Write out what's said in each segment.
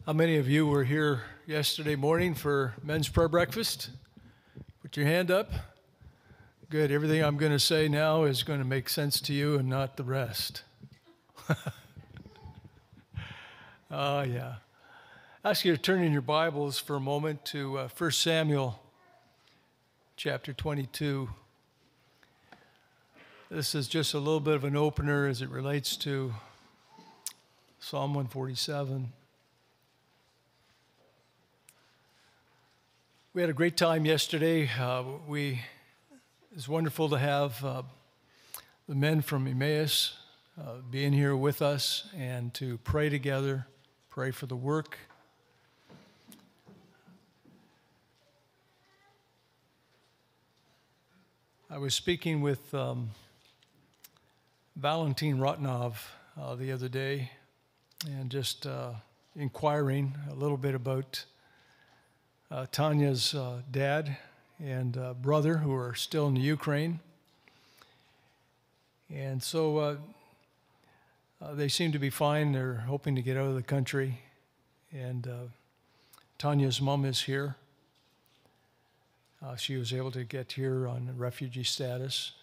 How many of you were here yesterday morning for men's prayer breakfast? Put your hand up. Good. Everything I'm going to say now is going to make sense to you and not the rest. Yeah. I ask you to turn in your Bibles for a moment to 1 Samuel chapter 22. This is just a little bit of an opener as it relates to Psalm 147. We had a great time yesterday. It was wonderful to have the men from Emmaus being here with us and to pray together, pray for the work. I was speaking with Valentin Rotnov the other day and just inquiring a little bit about Tanya's dad and brother who are still in the Ukraine. And so they seem to be fine. They're hoping to get out of the country. And Tanya's mom is here. She was able to get here on refugee status.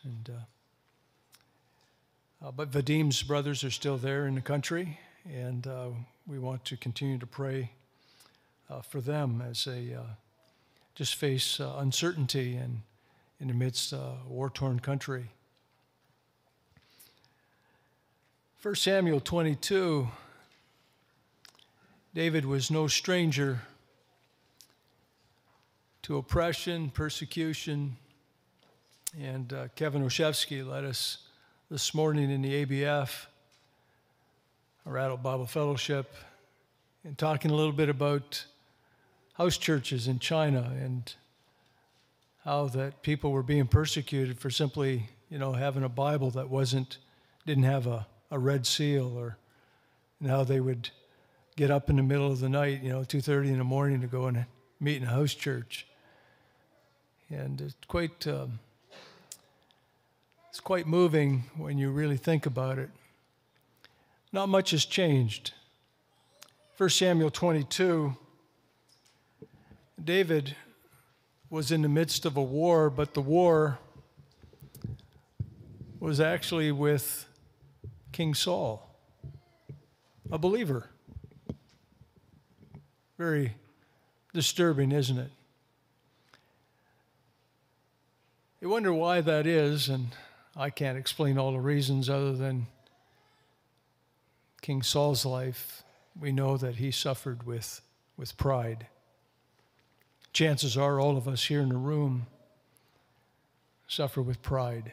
But Vadim's brothers are still there in the country. And we want to continue to pray for them as they just face uncertainty and in the midst of a war-torn country. 1 Samuel 22, David was no stranger to oppression, persecution, and Kevin Oshevsky led us this morning in the ABF, our Adult Bible Fellowship, and talking a little bit about house churches in China and how that people were being persecuted for simply, having a Bible that didn't have a red seal, and how they would get up in the middle of the night, 2:30 in the morning to go and meet in a house church. And it's quite moving when you really think about it. Not much has changed. 1 Samuel 22, David was in the midst of a war, but the war was actually with King Saul, a believer. Very disturbing, isn't it? You wonder why that is, and I can't explain all the reasons other than King Saul's life. We know that he suffered with pride. Chances are all of us here in the room suffer with pride.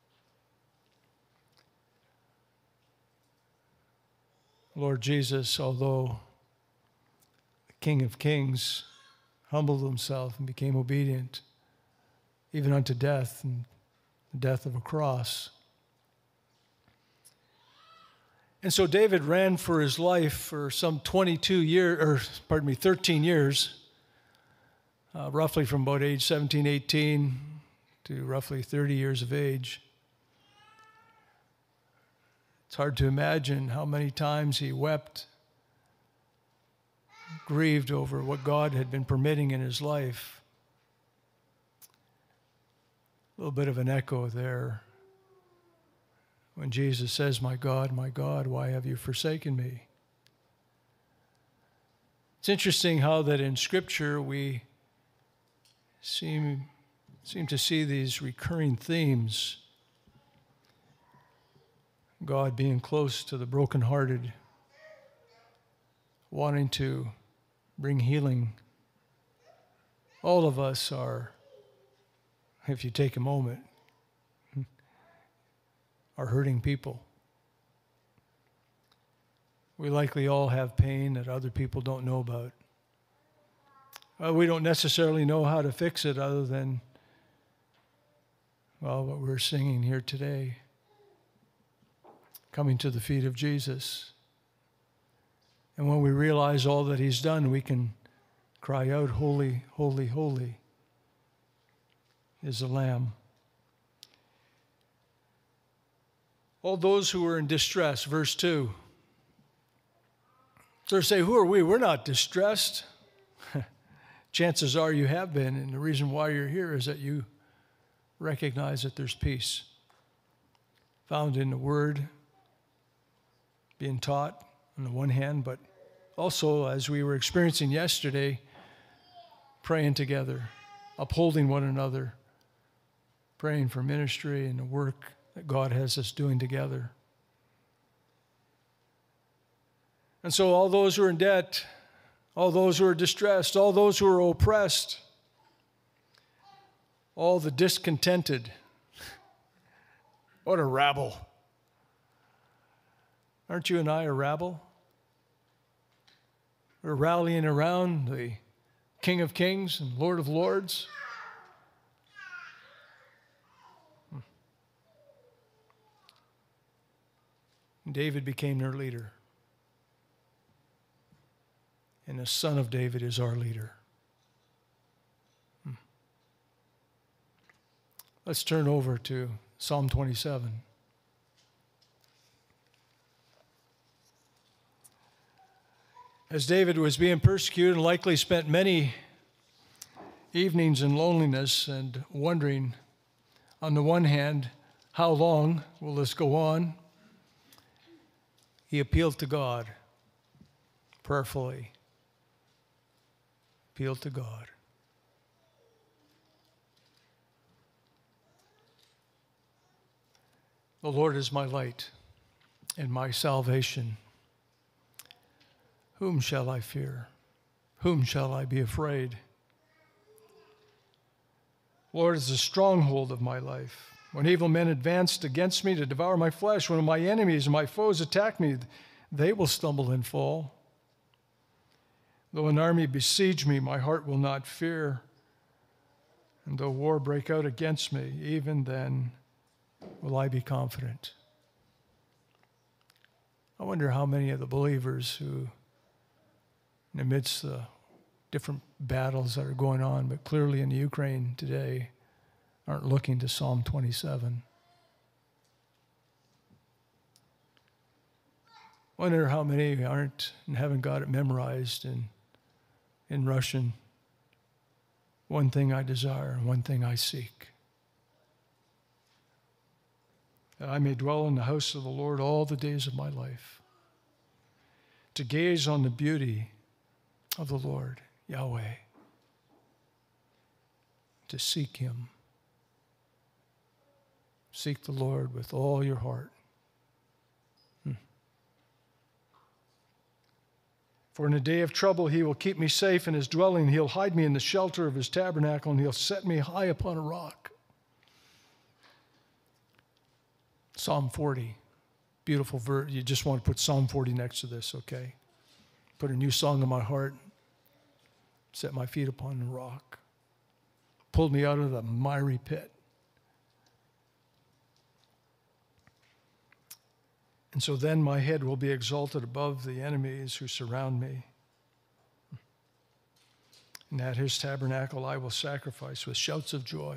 Lord Jesus, although the King of Kings humbled himself and became obedient, even unto death, and the death of a cross. And so David ran for his life for some 13 years, roughly from about age 17, 18 to roughly 30 years of age. It's hard to imagine how many times he wept, grieved over what God had been permitting in his life. A little bit of an echo there when Jesus says, my God, why have you forsaken me?" It's interesting how that in Scripture we seem to see these recurring themes. God being close to the brokenhearted, wanting to bring healing. All of us are, if you take a moment, are hurting people. We likely all have pain that other people don't know about. We don't necessarily know how to fix it other than, what we're singing here today. Coming to the feet of Jesus. And when we realize all that he's done, we can cry out, "Holy, holy, holy is the Lamb." All those who were in distress, verse 2. So they say, who are we? We're not distressed. Chances are you have been, and the reason why you're here is that you recognize that there's peace found in the Word being taught on the one hand, but also, as we were experiencing yesterday, praying together, upholding one another, praying for ministry and the work that God has us doing together. And so all those who are in debt, all those who are distressed, all those who are oppressed, all the discontented, what a rabble. Aren't you and I a rabble? We're rallying around the King of Kings and Lord of Lords. David became their leader. And the Son of David is our leader. Let's turn over to Psalm 27. As David was being persecuted and likely spent many evenings in loneliness and wondering, on the one hand, how long will this go on? He appealed to God prayerfully. Appealed to God. The Lord is my light and my salvation. Whom shall I fear? Whom shall I be afraid? Lord is the stronghold of my life. When evil men advanced against me to devour my flesh, when my enemies and my foes attack me, they will stumble and fall. Though an army besiege me, my heart will not fear. And though war break out against me, even then will I be confident. I wonder how many of the believers who, in the midst of the different battles that are going on, but clearly in the Ukraine today, aren't looking to Psalm 27. I wonder how many aren't and haven't got it memorized in Russian. One thing I desire, one thing I seek, that I may dwell in the house of the Lord all the days of my life, to gaze on the beauty of the Lord, Yahweh, to seek him. Seek the Lord with all your heart. For in a day of trouble he will keep me safe in his dwelling. He'll hide me in the shelter of his tabernacle, and he'll set me high upon a rock. Psalm 40, beautiful verse. You just want to put Psalm 40 next to this, okay? Put a new song in my heart. Set my feet upon the rock. Pulled me out of the miry pit. And so then my head will be exalted above the enemies who surround me. And at his tabernacle I will sacrifice with shouts of joy.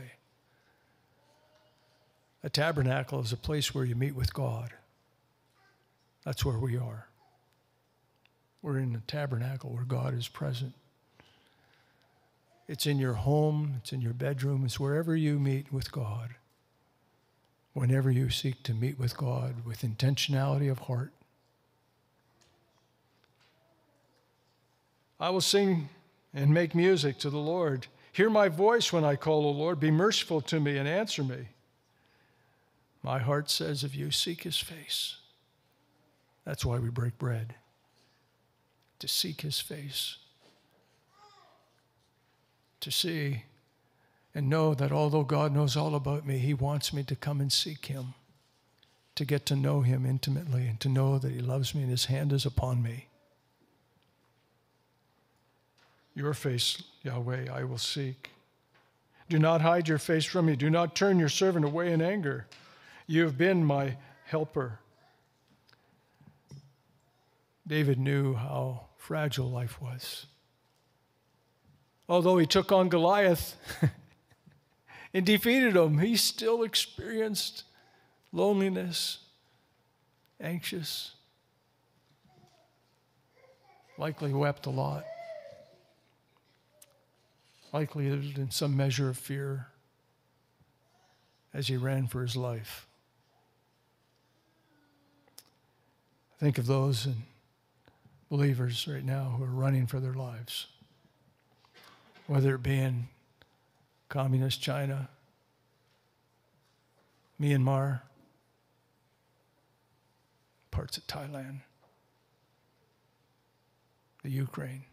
A tabernacle is a place where you meet with God. That's where we are. We're in the tabernacle where God is present. It's in your home, it's in your bedroom, it's wherever you meet with God. Whenever you seek to meet with God with intentionality of heart. I will sing and make music to the Lord. Hear my voice when I call, O Lord. Be merciful to me and answer me. My heart says, if you seek his face. That's why we break bread. To seek his face. To see and know that although God knows all about me, he wants me to come and seek him, to get to know him intimately and to know that he loves me and his hand is upon me. Your face, Yahweh, I will seek. Do not hide your face from me. Do not turn your servant away in anger. You have been my helper. David knew how fragile life was. Although he took on Goliath and defeated him, he still experienced loneliness, anxious. likely wept a lot, likely lived in some measure of fear as he ran for his life. Think of those believers right now who are running for their lives, whether it be in communist China, Myanmar, parts of Thailand, the Ukraine.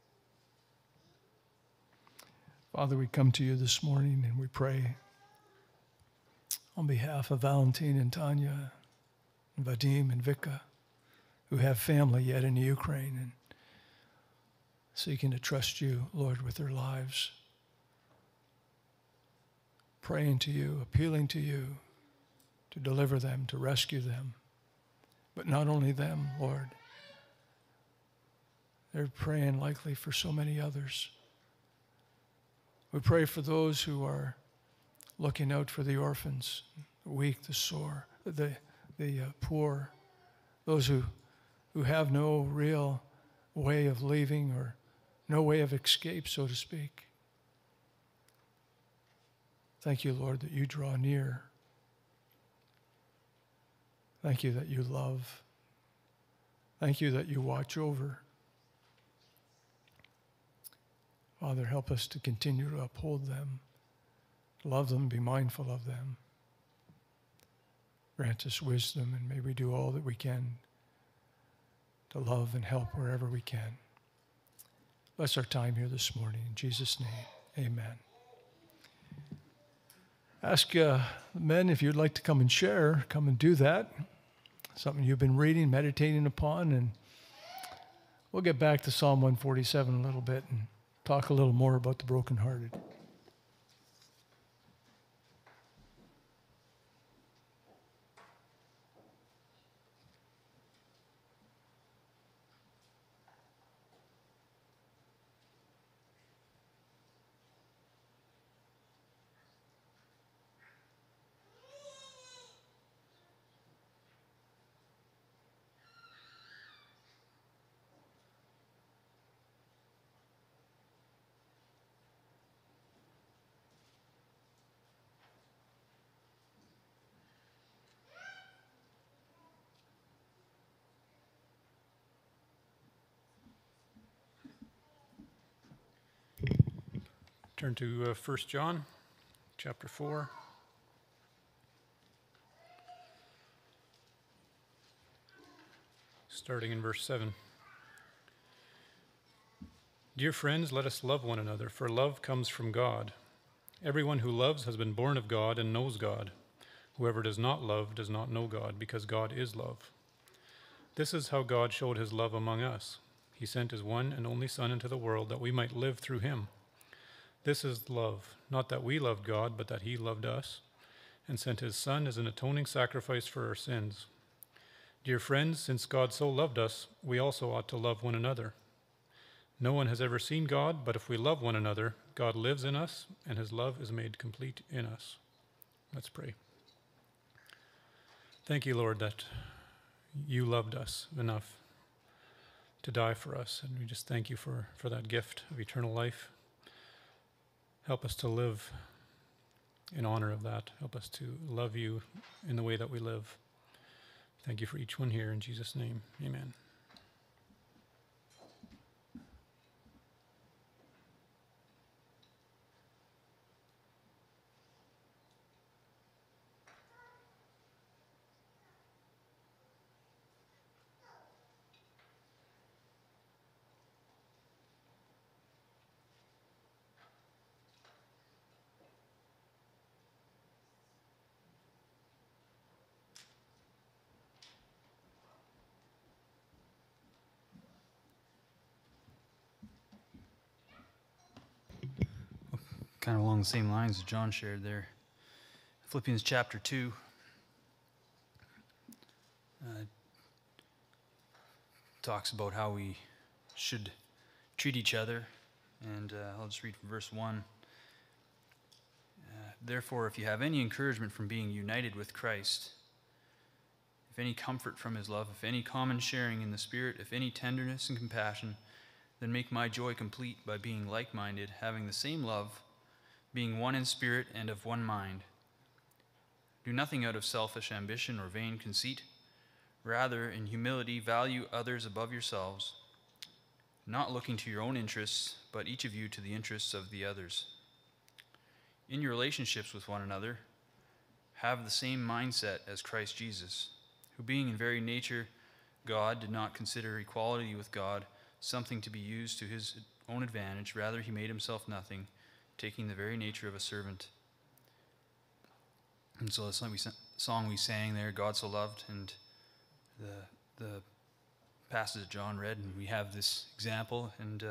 Father, we come to you this morning and we pray on behalf of Valentine and Tanya and Vadim and Vika, who have family yet in the Ukraine and seeking to trust you, Lord, with their lives. Praying to you, appealing to you to deliver them, to rescue them. But not only them, Lord. They're praying likely for so many others. We pray for those who are looking out for the orphans, the weak, the sore, the poor, those who have no real way of leaving or no way of escape, so to speak. Thank you, Lord, that you draw near. Thank you that you love. Thank you that you watch over. Father, help us to continue to uphold them, love them, be mindful of them. Grant us wisdom, and may we do all that we can to love and help wherever we can. Bless our time here this morning. In Jesus' name, amen. Ask men if you'd like to come and share, come and do that. Something you've been reading, meditating upon, and we'll get back to Psalm 147 a little bit and talk a little more about the brokenhearted. Turn to 1 John, chapter 4. Starting in verse 7. Dear friends, let us love one another, for love comes from God. Everyone who loves has been born of God and knows God. Whoever does not love does not know God, because God is love. This is how God showed his love among us. He sent his one and only Son into the world that we might live through him. This is love, not that we loved God, but that he loved us and sent his Son as an atoning sacrifice for our sins. Dear friends, since God so loved us, we also ought to love one another. No one has ever seen God, but if we love one another, God lives in us, and his love is made complete in us. Let's pray. Thank you, Lord, that you loved us enough to die for us, and we just thank you for that gift of eternal life. Help us to live in honor of that. Help us to love you in the way that we live. Thank you for each one here. In Jesus' name, amen. Kind of along the same lines as John shared there. Philippians chapter 2. Talks about how we should treat each other. And I'll just read from verse 1. Therefore, if you have any encouragement from being united with Christ, if if any comfort from his love, if any common sharing in the Spirit, if any tenderness and compassion, then make my joy complete by being like-minded, having the same love, being one in spirit and of one mind. Do nothing out of selfish ambition or vain conceit. Rather, in humility, value others above yourselves, not looking to your own interests, but each of you to the interests of the others. In your relationships with one another, have the same mindset as Christ Jesus, who being in very nature God, did not consider equality with God something to be used to his own advantage. Rather, he made himself nothing, taking the very nature of a servant. And so the song we sang there, God So Loved, and the passage that John read, and we have this example, and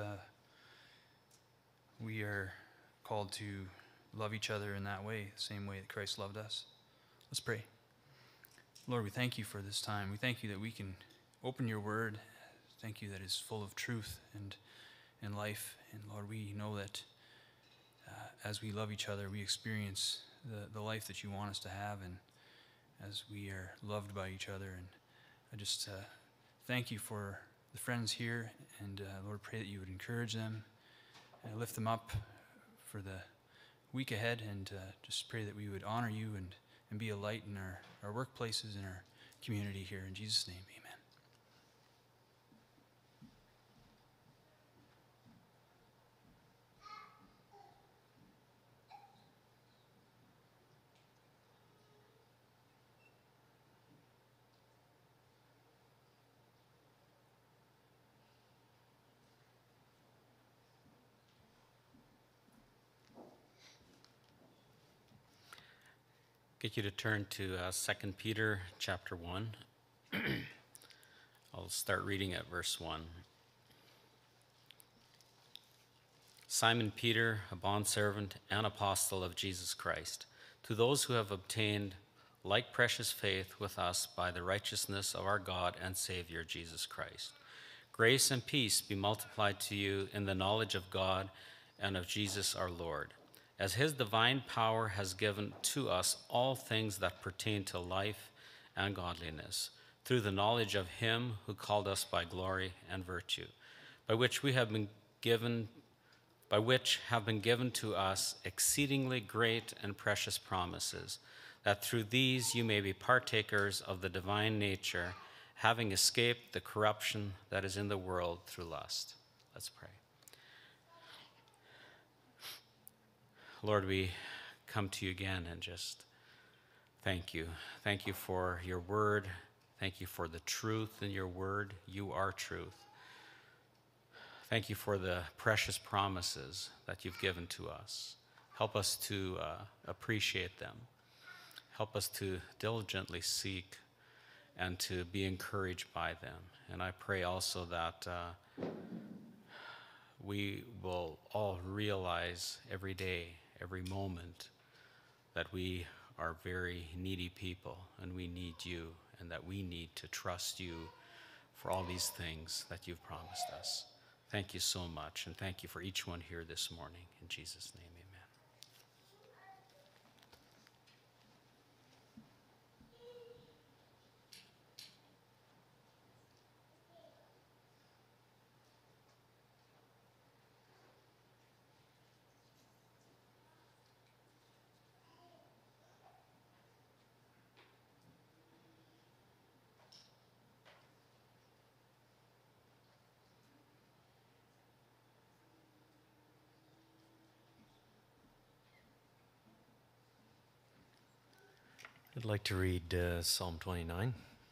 we are called to love each other in that way, the same way that Christ loved us. Let's pray. Lord, we thank you for this time. We thank you that we can open your word. Thank you that it's full of truth and life. And Lord, we know that as we love each other, we experience the life that you want us to have, and as we are loved by each other. And I just thank you for the friends here, and Lord, pray that you would encourage them and lift them up for the week ahead, and just pray that we would honor you and be a light in our workplaces and our community here. In Jesus' name, amen. Get you to turn to 2 Peter chapter 1. I'll start reading at verse 1. Simon Peter, a bondservant and apostle of Jesus Christ, to those who have obtained like precious faith with us by the righteousness of our God and Savior Jesus Christ. Grace and peace be multiplied to you in the knowledge of God and of Jesus our Lord, as his divine power has given to us all things that pertain to life and godliness, through the knowledge of him who called us by glory and virtue, by which have been given to us exceedingly great and precious promises, that through these you may be partakers of the divine nature, having escaped the corruption that is in the world through lust. Let's pray. Lord, we come to you again and just thank you. Thank you for your word. Thank you for the truth in your word. You are truth. Thank you for the precious promises that you've given to us. Help us to appreciate them. Help us to diligently seek and to be encouraged by them. And I pray also that we will all realize every day, every moment, that we are very needy people and we need you, and that we need to trust you for all these things that you've promised us. Thank you so much, and thank you for each one here this morning. In Jesus' name, amen. I'd like to read Psalm 29.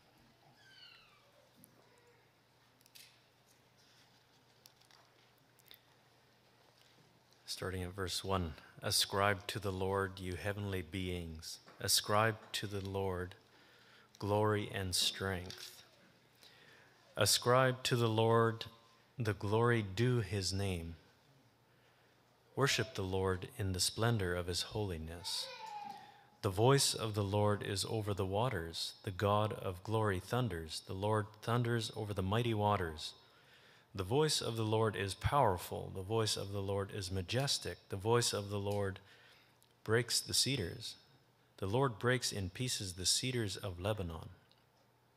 Starting at verse 1. Ascribe to the Lord, you heavenly beings. Ascribe to the Lord glory and strength. Ascribe to the Lord the glory due his name. Worship the Lord in the splendor of his holiness. The voice of the Lord is over the waters. The God of glory thunders. The Lord thunders over the mighty waters. The voice of the Lord is powerful. The voice of the Lord is majestic. The voice of the Lord breaks the cedars. The Lord breaks in pieces the cedars of Lebanon.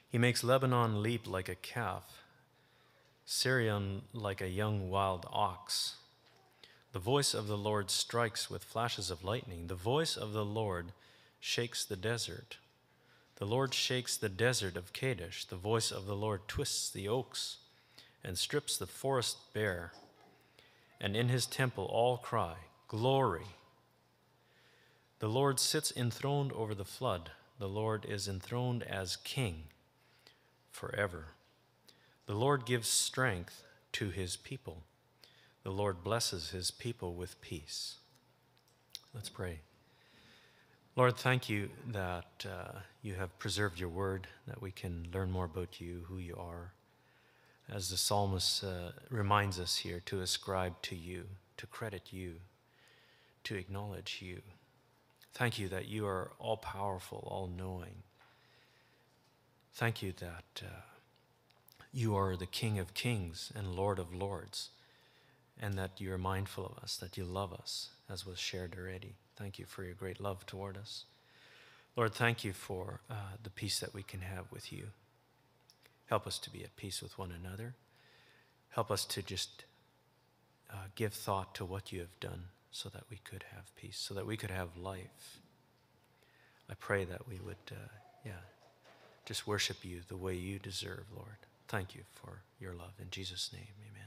He makes Lebanon leap like a calf, Syrian like a young wild ox. The voice of the Lord strikes with flashes of lightning. The voice of the Lord shakes the desert. The Lord shakes the desert of Kadesh. The voice of the Lord twists the oaks and strips the forest bare. And in his temple all cry, "Glory!" The Lord sits enthroned over the flood. The Lord is enthroned as king forever. The Lord gives strength to his people. The Lord blesses his people with peace. Let's pray. Lord, thank you that you have preserved your word, that we can learn more about you, who you are. As the psalmist reminds us here, to ascribe to you, to credit you, to acknowledge you. Thank you that you are all-powerful, all-knowing. Thank you that you are the King of kings and Lord of lords, and that you are mindful of us, that you love us, as was shared already. Thank you for your great love toward us. Lord, thank you for the peace that we can have with you. Help us to be at peace with one another. Help us to just give thought to what you have done so that we could have peace, so that we could have life. I pray that we would, just worship you the way you deserve, Lord. Thank you for your love. In Jesus' name, amen.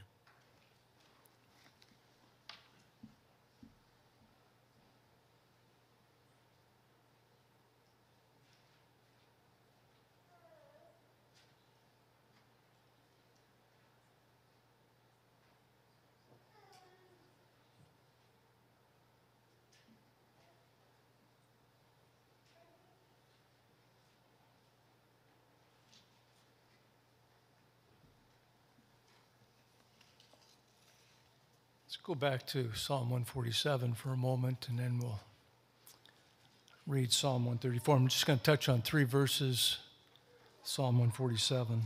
Let's go back to Psalm 147 for a moment, and then we'll read Psalm 134. I'm just going to touch on 3 verses, Psalm 147.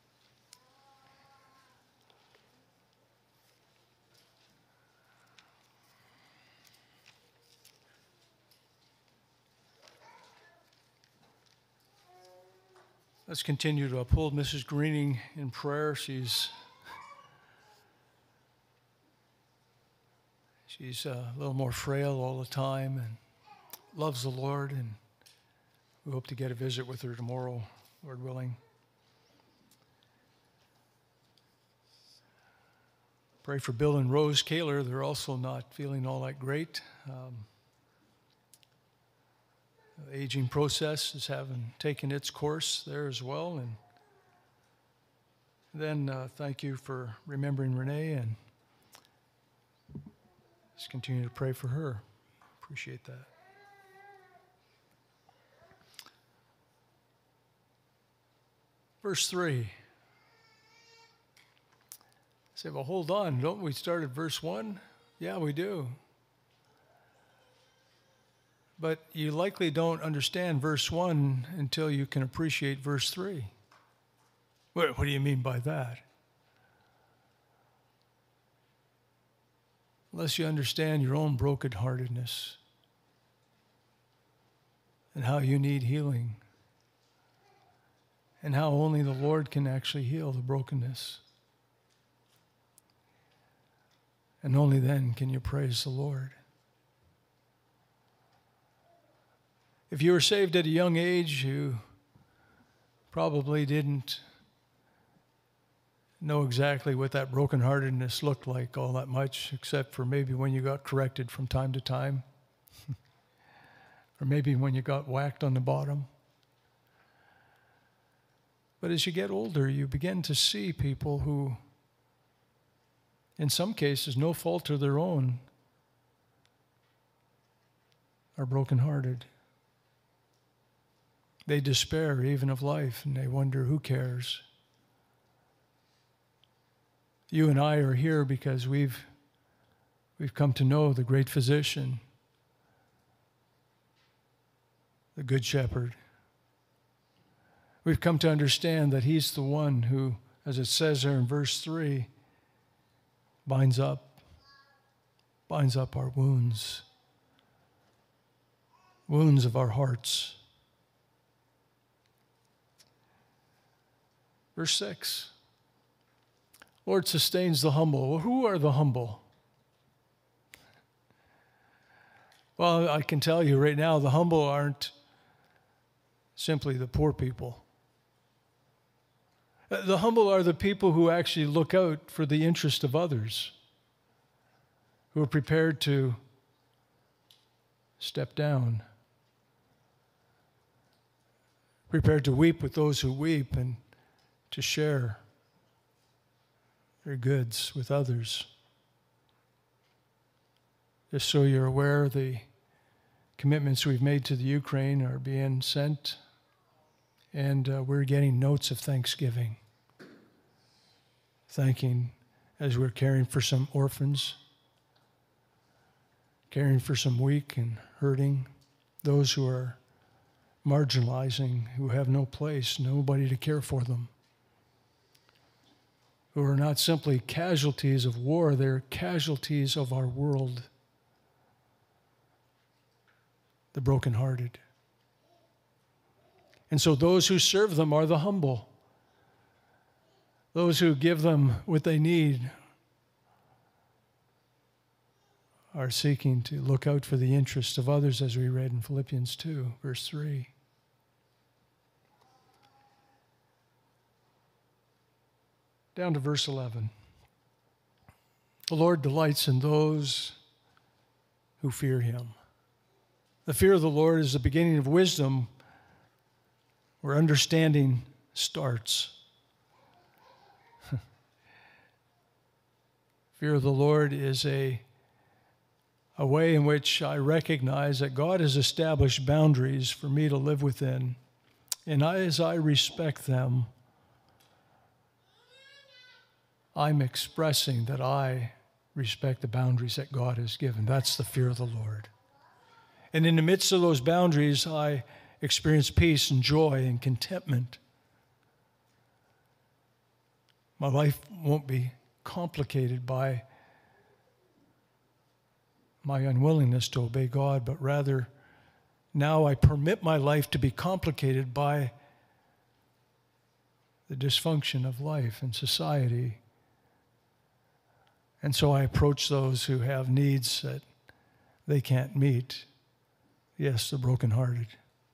Let's continue to uphold Mrs. Greening in prayer. She's a little more frail all the time and loves the Lord, and we hope to get a visit with her tomorrow, Lord willing. Pray for Bill and Rose Kaler. They're also not feeling all that great. The aging process is taken its course there as well. And then thank you for remembering Renee, and just continue to pray for her. Appreciate that. Verse 3. Say, well, hold on. Don't we start at verse 1? Yeah, we do. But you likely don't understand verse 1 until you can appreciate verse 3. What do you mean by that? Unless you understand your own brokenheartedness and how you need healing and how only the Lord can actually heal the brokenness. And only then can you praise the Lord. If you were saved at a young age, you probably didn't know exactly what that brokenheartedness looked like all that much, except for maybe when you got corrected from time to time, or maybe when you got whacked on the bottom. But as you get older, you begin to see people who, in some cases, no fault of their own, are brokenhearted. They despair even of life, and they wonder, who cares? You and I are here because we've come to know the great physician, the good shepherd. We've come to understand that he's the one who, as it says there in verse 3, binds up our wounds of our hearts. Verse 6. Lord sustains the humble. Well, who are the humble? Well, I can tell you right now, the humble aren't simply the poor people. The humble are the people who actually look out for the interest of others, who are prepared to step down, prepared to weep with those who weep and to share their goods with others. Just so you're aware, the commitments we've made to the Ukraine are being sent, and we're getting notes of thanksgiving, thanking as we're caring for some orphans, caring for some weak and hurting, those who are marginalizing, who have no place, nobody to care for them, who are not simply casualties of war, they're casualties of our world, the brokenhearted. And so those who serve them are the humble. Those who give them what they need are seeking to look out for the interests of others, as we read in Philippians 2, verse 3. Down to verse 11. The Lord delights in those who fear him. The fear of the Lord is the beginning of wisdom, where understanding starts. Fear of the Lord is a way in which I recognize that God has established boundaries for me to live within. And as I respect them, I'm expressing that I respect the boundaries that God has given. That's the fear of the Lord. And in the midst of those boundaries, I experience peace and joy and contentment. My life won't be complicated by my unwillingness to obey God, but rather now I permit my life to be complicated by the dysfunction of life and society. And so I approach those who have needs that they can't meet. Yes, the brokenhearted.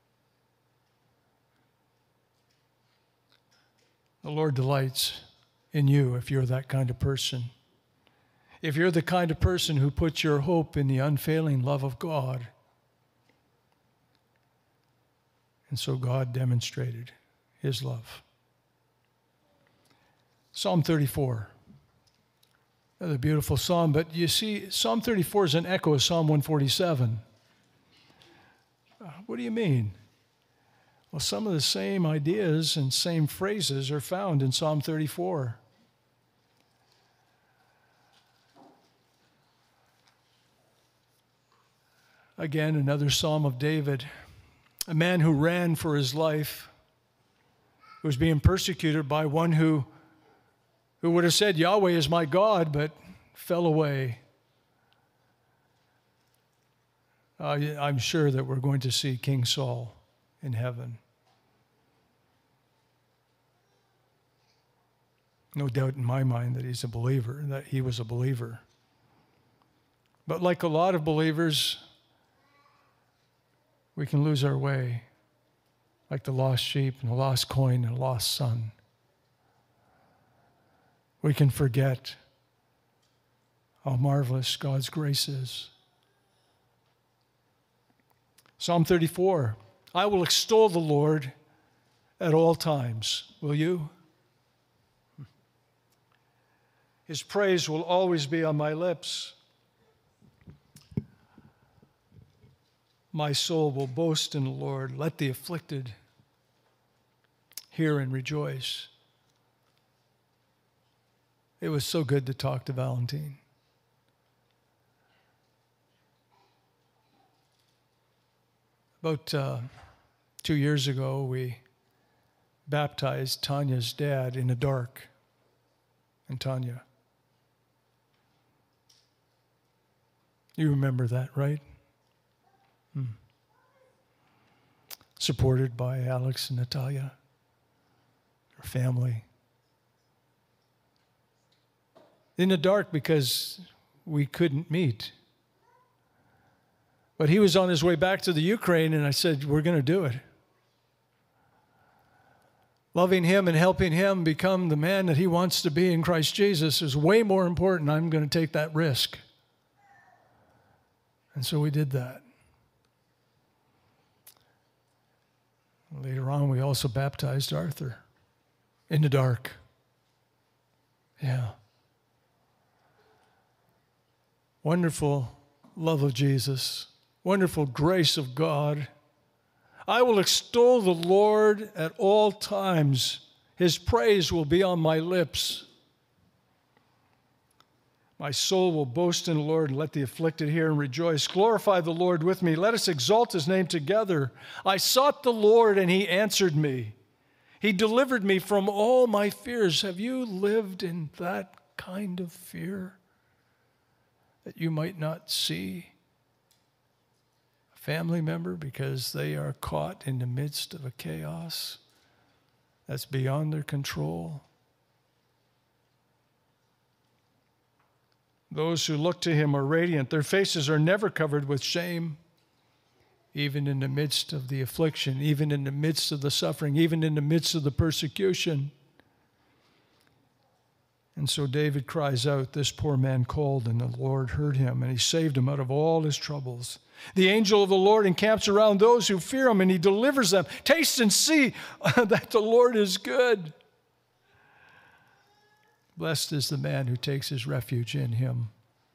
The Lord delights in you if you're that kind of person. If you're the kind of person who puts your hope in the unfailing love of God. And so God demonstrated his love. Psalm 34. Another beautiful psalm, but you see, Psalm 34 is an echo of Psalm 147. What do you mean? Well, some of the same ideas and same phrases are found in Psalm 34. Again, another Psalm of David, a man who ran for his life, who was being persecuted by one who would have said, Yahweh is my God, but fell away. I'm sure that we're going to see King Saul in heaven. No doubt in my mind that he's a believer, that he was a believer. But like a lot of believers, we can lose our way, like the lost sheep and the lost coin and the lost son. We can forget how marvelous God's grace is. Psalm 34, I will extol the Lord at all times. Will you? His praise will always be on my lips. My soul will boast in the Lord. Let the afflicted hear and rejoice. It was so good to talk to Valentine. About 2 years ago, we baptized Tanya's dad in the dark. And Tanya, you remember that, right? Supported by Alex and Natalia, her family, in the dark because we couldn't meet. But he was on his way back to the Ukraine, and I said, we're going to do it. Loving him and helping him become the man that he wants to be in Christ Jesus is way more important. I'm going to take that risk. And so we did that. Later on, we also baptized Arthur in the dark. Yeah. Wonderful love of Jesus. Wonderful grace of God. I will extol the Lord at all times. His praise will be on my lips. My soul will boast in the Lord, and let the afflicted hear and rejoice. Glorify the Lord with me. Let us exalt his name together. I sought the Lord, and he answered me. He delivered me from all my fears. Have you lived in that kind of fear that you might not see a family member because they are caught in the midst of a chaos that's beyond their control? Those who look to him are radiant. Their faces are never covered with shame, even in the midst of the affliction, even in the midst of the suffering, even in the midst of the persecution. And so David cries out, this poor man called, and the Lord heard him, and he saved him out of all his troubles. The angel of the Lord encamps around those who fear him, and he delivers them. Taste and see that the Lord is good. Blessed is the man who takes his refuge in him.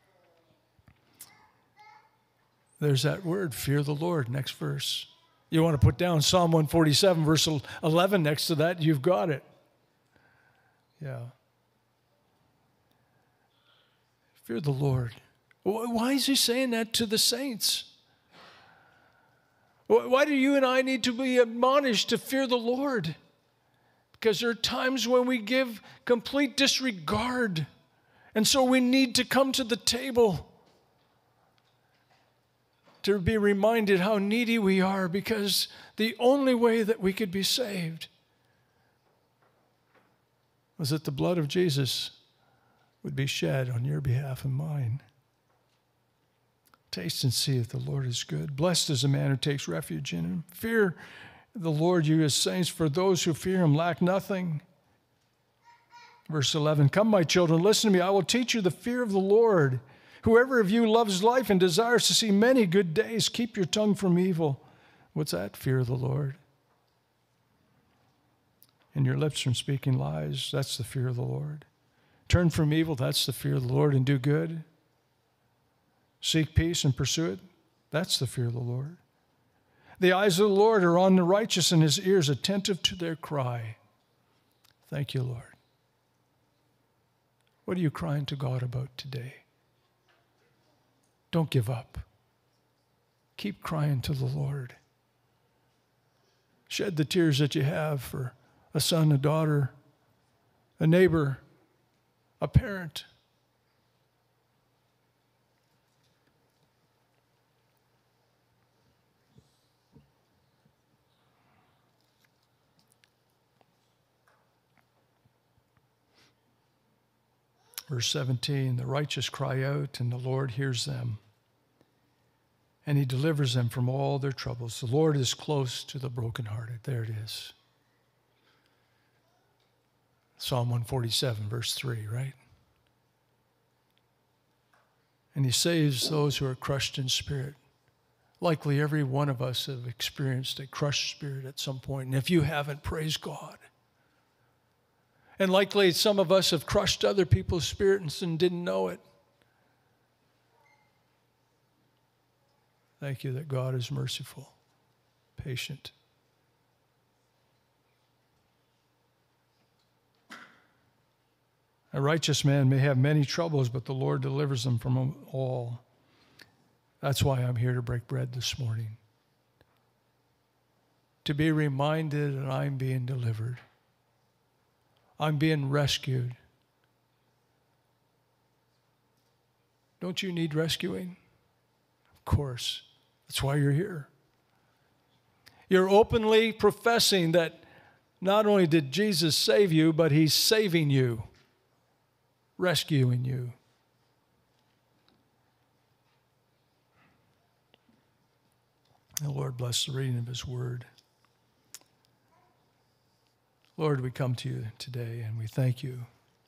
There's that word, fear the Lord, next verse. You want to put down Psalm 147, verse 11 next to that, you've got it. Yeah. Fear the Lord. Why is he saying that to the saints? Why do you and I need to be admonished to fear the Lord? Because there are times when we give complete disregard. And so we need to come to the table to be reminded how needy we are, because the only way that we could be saved was that the blood of Jesus would be shed on your behalf and mine. Taste and see that the Lord is good. Blessed is the man who takes refuge in him. Fear the Lord, you his saints, for those who fear him lack nothing. Verse 11, come, my children, listen to me. I will teach you the fear of the Lord. Whoever of you loves life and desires to see many good days, keep your tongue from evil. What's that? Fear of the Lord. And your lips from speaking lies. That's the fear of the Lord. Turn from evil. That's the fear of the Lord, and do good. Seek peace and pursue it. That's the fear of the Lord. The eyes of the Lord are on the righteous, and his ears attentive to their cry. Thank you, Lord. What are you crying to God about today? Don't give up. Keep crying to the Lord. Shed the tears that you have for a son, a daughter, a neighbor, a parent. Verse 17, the righteous cry out, and the Lord hears them, and he delivers them from all their troubles. The Lord is close to the brokenhearted. There it is. Psalm 147, verse 3, right? And he saves those who are crushed in spirit. Likely every one of us have experienced a crushed spirit at some point, and if you haven't, praise God. And likely some of us have crushed other people's spirits and didn't know it. Thank you that God is merciful, patient. A righteous man may have many troubles, but the Lord delivers them from them all. That's why I'm here to break bread this morning. To be reminded that I'm being delivered. I'm being rescued. Don't you need rescuing? Of course. That's why you're here. You're openly professing that not only did Jesus save you, but he's saving you rescuing you. And Lord, bless the reading of his word. Lord, we come to you today and we thank you.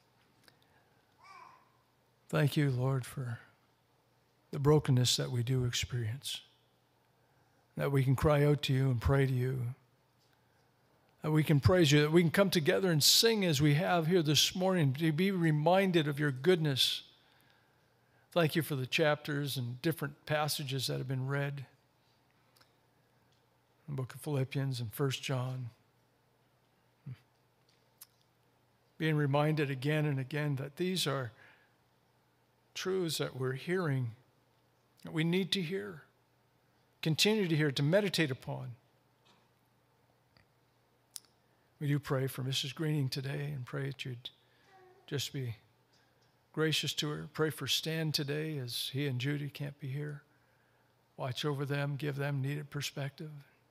Thank you, Lord, for the brokenness that we do experience, that we can cry out to you and pray to you, that we can praise you, that we can come together and sing as we have here this morning, to be reminded of your goodness. Thank you for the chapters and different passages that have been read in the book of Philippians and 1 John. Being reminded again and again that these are truths that we're hearing, that we need to hear, continue to hear, to meditate upon. We do pray for Mrs. Greening today and pray that you'd just be gracious to her. Pray for Stan today as he and Judy can't be here. Watch over them, give them needed perspective.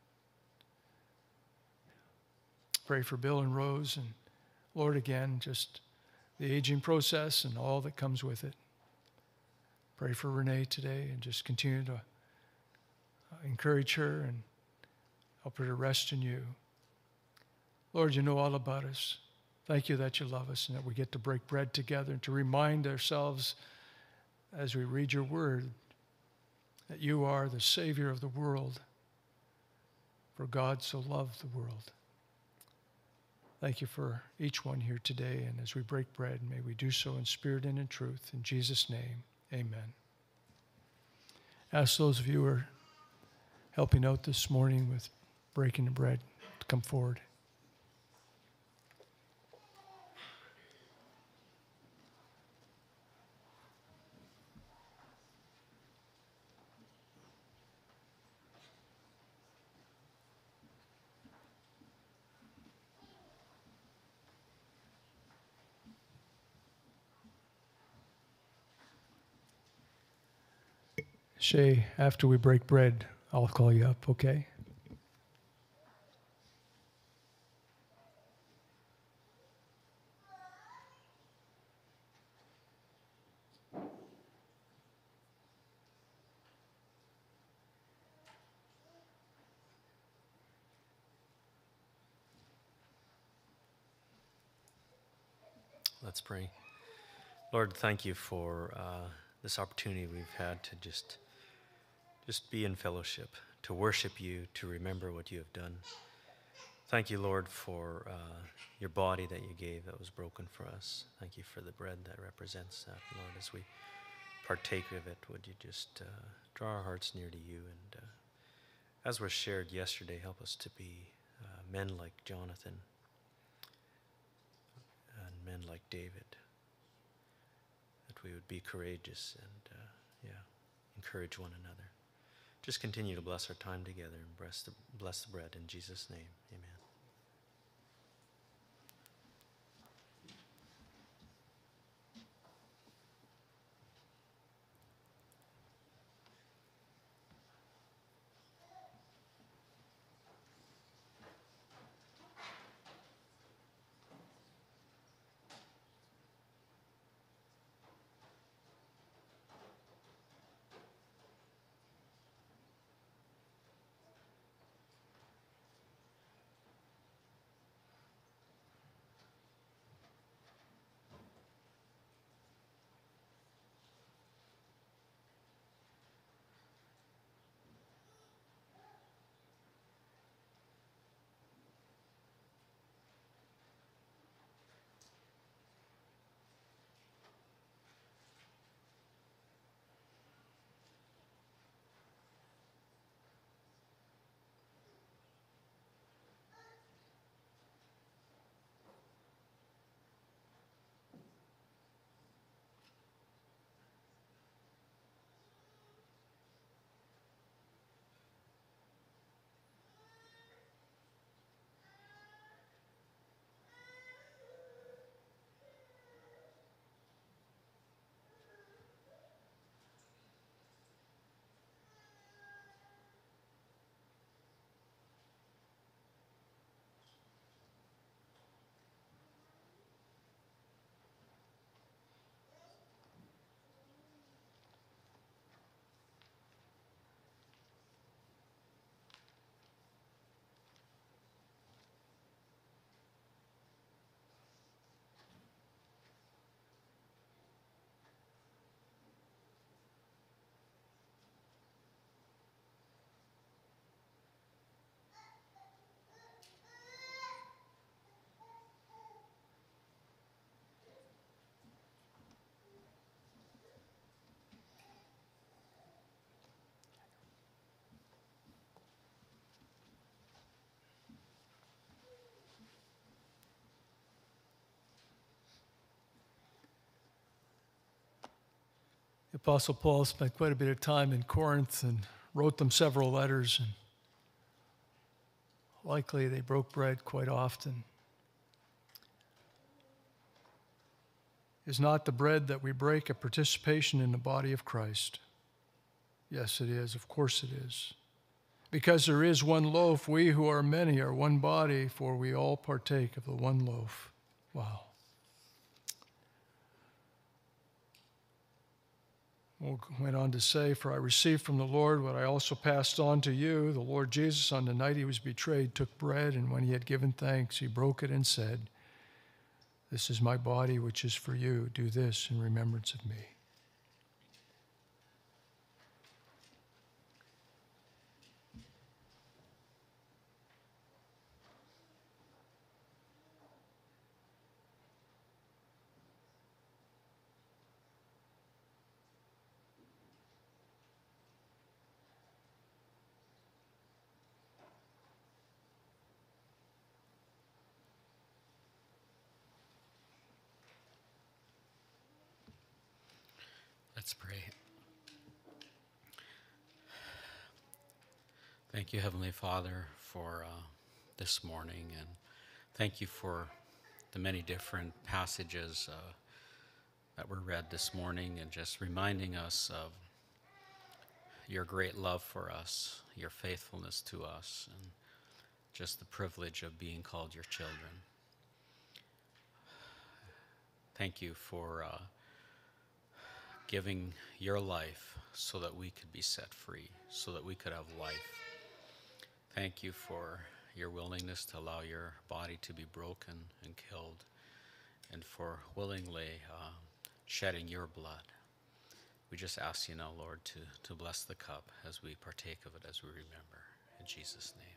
Pray for Bill and Rose, and Lord, again, just the aging process and all that comes with it. Pray for Renee today and just continue to encourage her and help her to rest in you. Lord, you know all about us. Thank you that you love us and that we get to break bread together and to remind ourselves as we read your word that you are the Savior of the world. For God so loved the world. Thank you for each one here today, and as we break bread, may we do so in spirit and in truth. In Jesus' name, amen. Ask those of you who are helping out this morning with breaking the bread to come forward. Shay, after we break bread, I'll call you up, okay? Let's pray. Lord, thank you for this opportunity we've had to just be in fellowship, to worship you, to remember what you have done. Thank you, Lord, for your body that you gave that was broken for us. Thank you for the bread that represents that, Lord. As we partake of it, would you just draw our hearts near to you? And as was shared yesterday, help us to be men like Jonathan and men like David, that we would be courageous and encourage one another. Just continue to bless our time together and bless the bread in Jesus' name. Amen. The Apostle Paul spent quite a bit of time in Corinth and wrote them several letters, and likely they broke bread quite often. Is not the bread that we break a participation in the body of Christ? Yes, it is. Of course it is. Because there is one loaf, we who are many are one body, for we all partake of the one loaf. Wow. Went on to say, for I received from the Lord what I also passed on to you. The Lord Jesus, on the night he was betrayed, took bread, and when he had given thanks, he broke it and said, this is my body, which is for you. Do this in remembrance of me. Let's pray. Thank you, Heavenly Father, for this morning, and thank you for the many different passages that were read this morning, and just reminding us of your great love for us, your faithfulness to us, and just the privilege of being called your children. Thank you for giving your life so that we could be set free, so that we could have life. Thank you for your willingness to allow your body to be broken and killed, and for willingly shedding your blood. We just ask you now, Lord, to bless the cup as we partake of it, as we remember. In Jesus' name.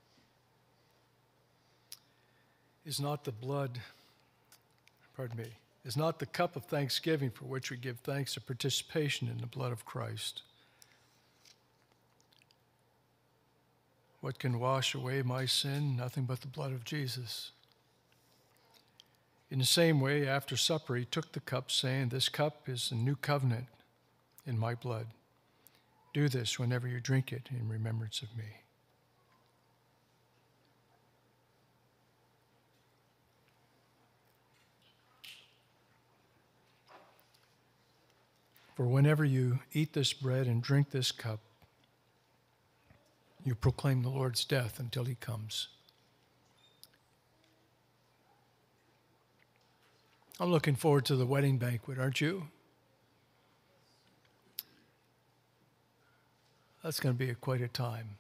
Is not the blood, pardon me, is not the cup of thanksgiving for which we give thanks to participation in the blood of Christ. What can wash away my sin? Nothing but the blood of Jesus. In the same way, after supper, he took the cup, saying, "This cup is the new covenant in my blood. Do this whenever you drink it in remembrance of me." For whenever you eat this bread and drink this cup, you proclaim the Lord's death until he comes. I'm looking forward to the wedding banquet, aren't you? That's going to be quite a time.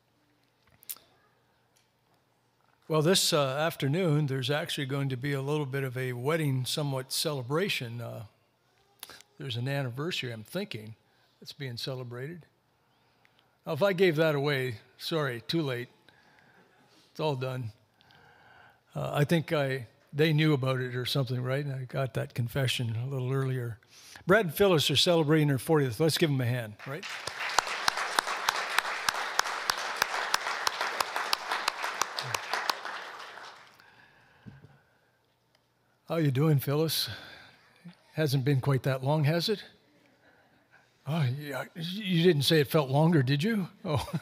Well, this afternoon, there's actually going to be a little bit of a wedding somewhat celebration. There's an anniversary, I'm thinking, that's being celebrated. Now, if I gave that away, sorry, too late. It's all done. I think they knew about it or something, right? I got that confession a little earlier. Brad and Phyllis are celebrating their 40th. Let's give them a hand, right? How you doing, Phyllis? Hasn't been quite that long, has it? Oh, yeah. You didn't say it felt longer, did you?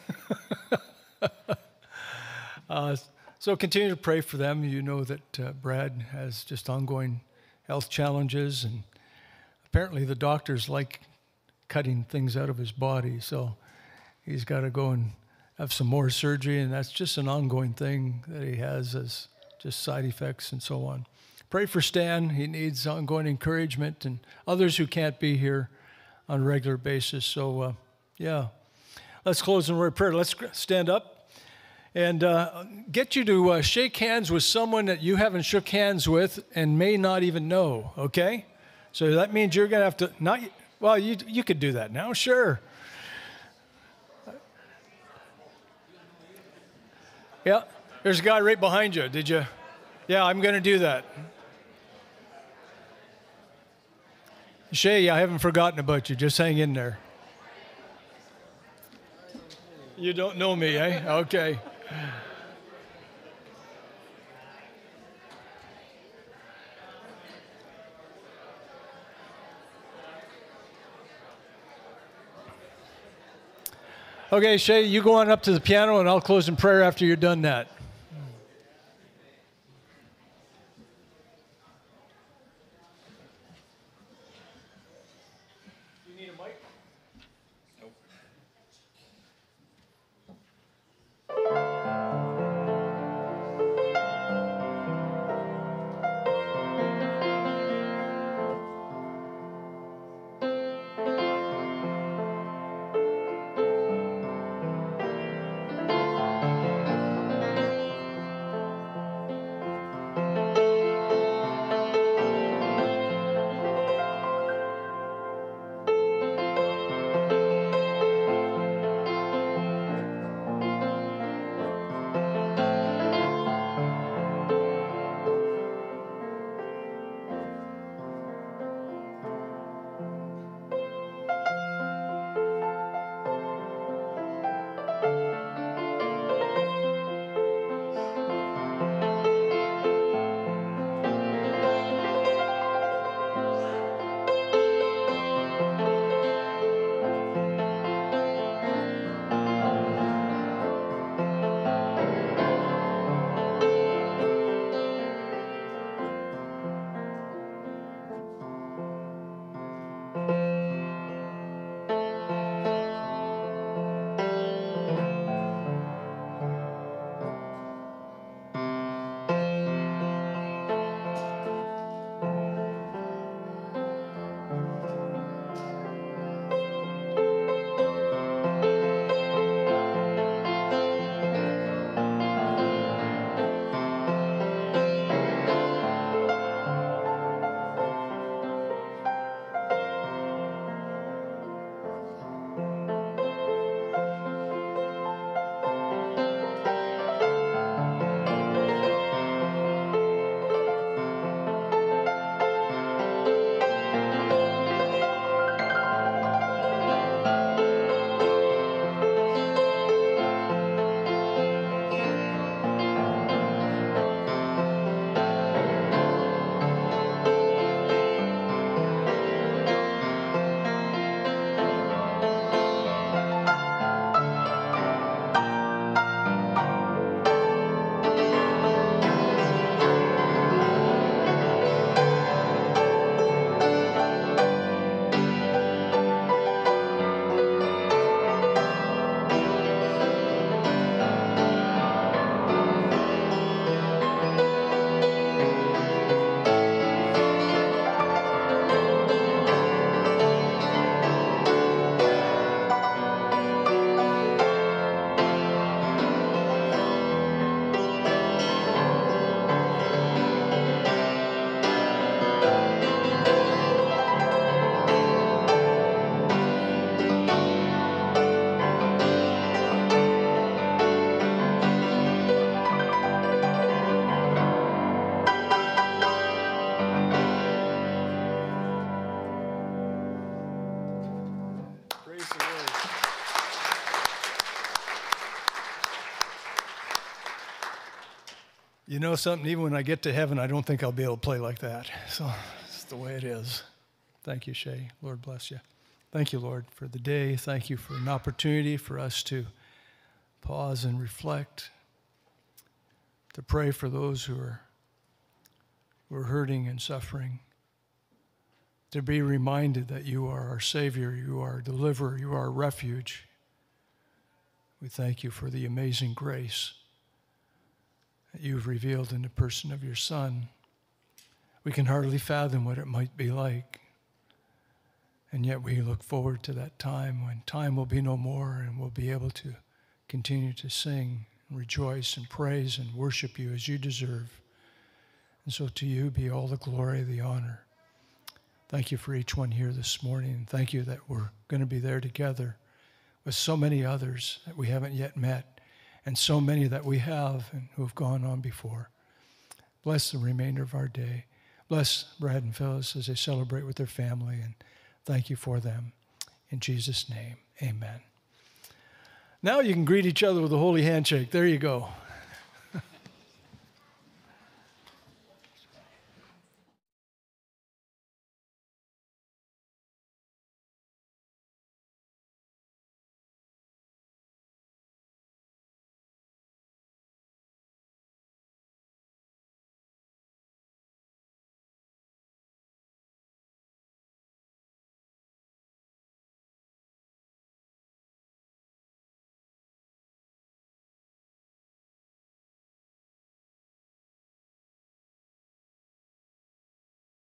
Oh. So continue to pray for them. You know that Brad has just ongoing health challenges, and apparently the doctors like cutting things out of his body, so he's got to go and have some more surgery, and that's just an ongoing thing that he has as just side effects and so on. Pray for Stan. He needs ongoing encouragement, and others who can't be here on a regular basis. So, yeah. Let's close in a word of prayer. Let's stand up and get you to shake hands with someone that you haven't shook hands with and may not even know, okay? So that means you're going to have to, well, you could do that now, sure. Yeah, there's a guy right behind you. Did you? Yeah, I'm going to do that. Shay, I haven't forgotten about you. Just hang in there. You don't know me, eh? Okay. Okay, Shay, you go on up to the piano and I'll close in prayer after you're done that. You know something, even when I get to heaven, I don't think I'll be able to play like that. So it's the way it is. Thank you, Shay. Lord bless you. Thank you, Lord, for the day. Thank you for an opportunity for us to pause and reflect, to pray for those who are hurting and suffering, to be reminded that you are our Savior, you are our deliverer, you are our refuge. We thank you for the amazing grace that you've revealed in the person of your Son. We can hardly fathom what it might be like. And yet we look forward to that time when time will be no more and we'll be able to continue to sing and rejoice and praise and worship you as you deserve. And so to you be all the glory, the honor. Thank you for each one here this morning. And thank you that we're going to be there together with so many others that we haven't yet met, and so many that we have and who have gone on before. Bless the remainder of our day. Bless Brad and Phyllis as they celebrate with their family, and thank you for them. In Jesus' name, amen. Now you can greet each other with a holy handshake. There you go.